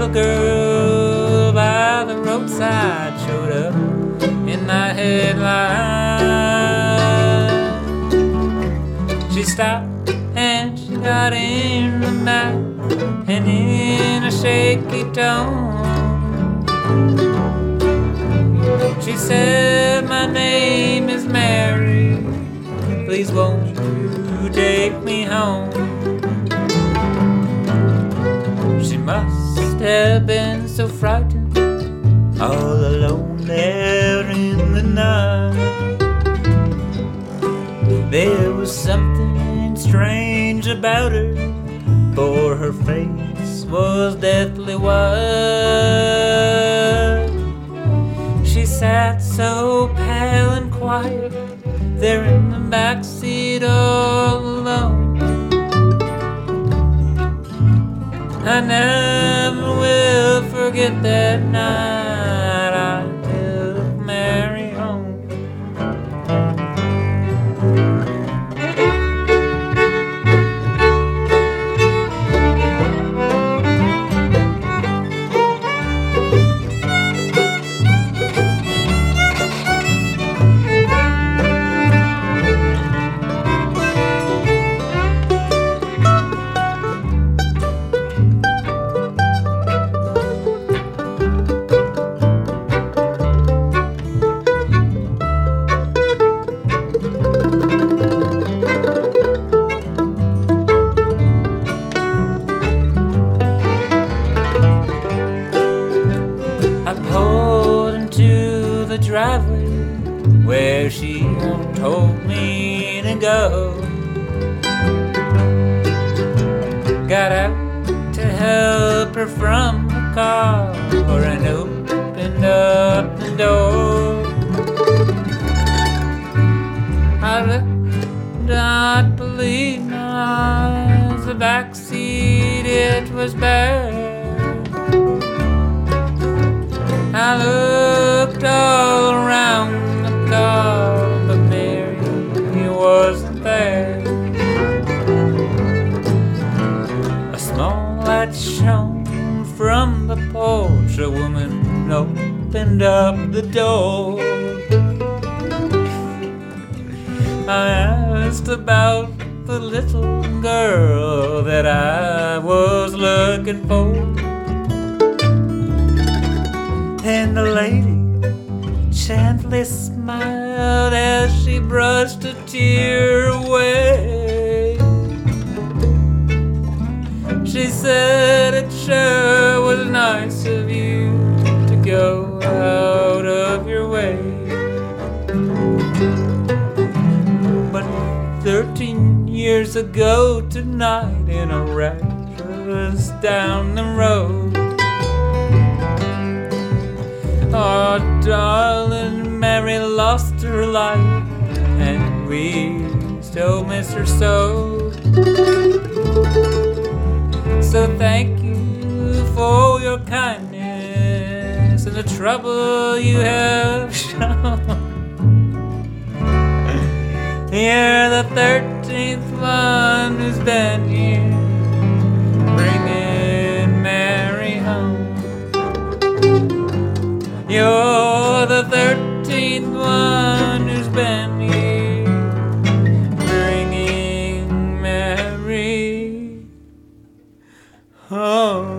girl by the roadside showed up in my headline. She stopped and she got in the back, and in a shaky tone she said, "My name is Mary, please won't you take me home?" She must have been so frightened, all alone there in the night. There was something strange about her, for her face was deathly white. She sat so pale and quiet there in the backseat all alone. I never will forget that night I took Mary home. Driveway where she told me to go. Got out to help her from the car and opened up the door. I looked, not believe my eyes. The backseat, it was bare. I looked all around the car, but Mary wasn't there. A small light shone from the porch. A woman opened up the door. I asked about the little girl that I was looking for, and the lady gently smiled as she brushed a tear away. She said, "It sure was nice of you to go out of your way. But 13 years ago tonight, in a wreck just down the road, oh, darling, Mary lost her life, and we still miss her so. So thank you for your kindness and the trouble you have shown. You're the 13th one who's been here, bringing Mary home. You're the 13th one who's been here, bringing Mary home."